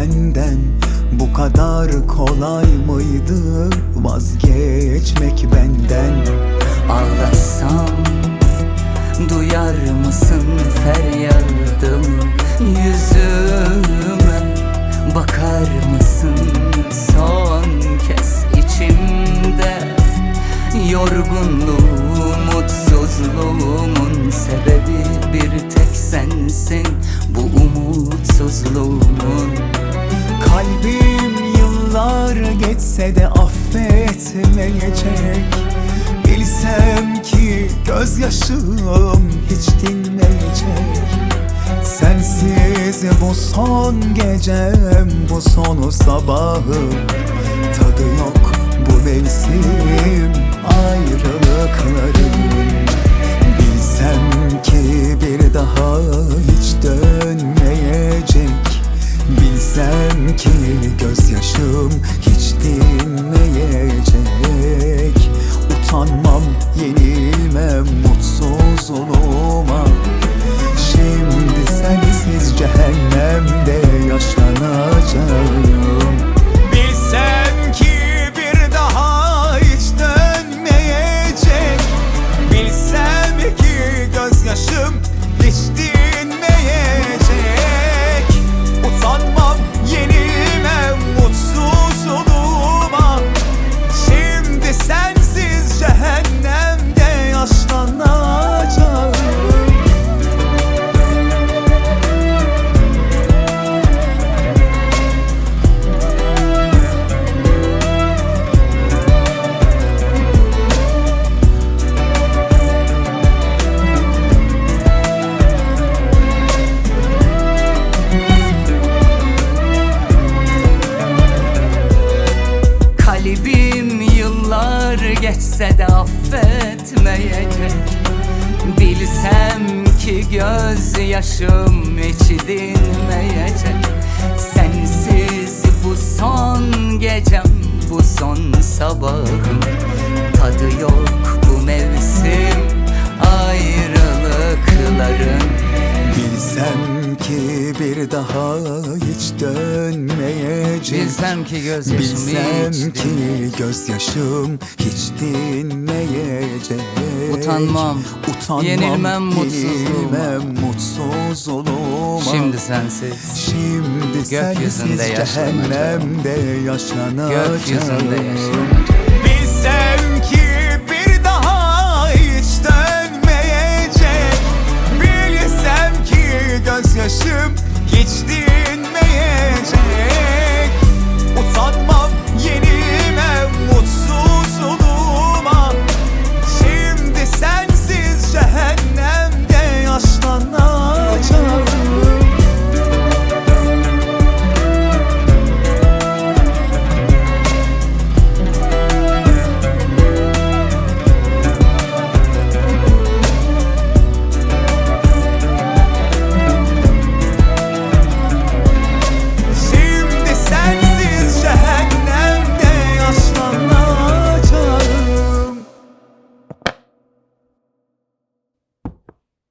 senden bu kadar kolay mıydı vazgeçmek benden? Ağlasam duyar mısın feryadımı? Yüzüme bakar mısın son kez? İçimde yorgunluğum, mutsuzluğumun sebebi bir tek sensin, bu umutsuzluğumun. Kalbim yıllar geçse de affetmeyecek. Bilsem ki gözyaşım hiç dinmeyecek. Sensiz bu son gecem, bu son sabahım. Tadı yok bu mevsim ayrılıkların. Bilsem ki bir daha hiç dönmeyecek. Bilsem ki gözyaşım hiç dinmeyecek. Utanmam, yenilmem mutsuzluğuma. Şimdi sensiz cehennemde yaşlanacağım. Bilsem ki bir daha hiç dönmeyecek. Bilsem ki gözyaşım hiç dinmeyecek. Utanmam, yenilmem mutsuzluğuma. Şimdi sensiz cehennemde yaşlanacağım. Kalbim yıllar geçse de affetmeyecek. Bilsem ki gözyaşım hiç dinmeyecek. Sensiz bu son gecem, bu son sabahım. Tadı yok bu mevsim ayrılıkların. Bilsem ki bir daha hiç dönmeyecek. Bilsem ki gözyaşım Bilsem hiç ki gözyaşım hiç dinmeyecek. Utanmam, yenilmem mutsuzluğuma. Şimdi sensiz Şimdi gökyüzünde sensiz yaşlanacağım. cehennemde yaşlanacağım. Gökyüzünde yaşlanacağım.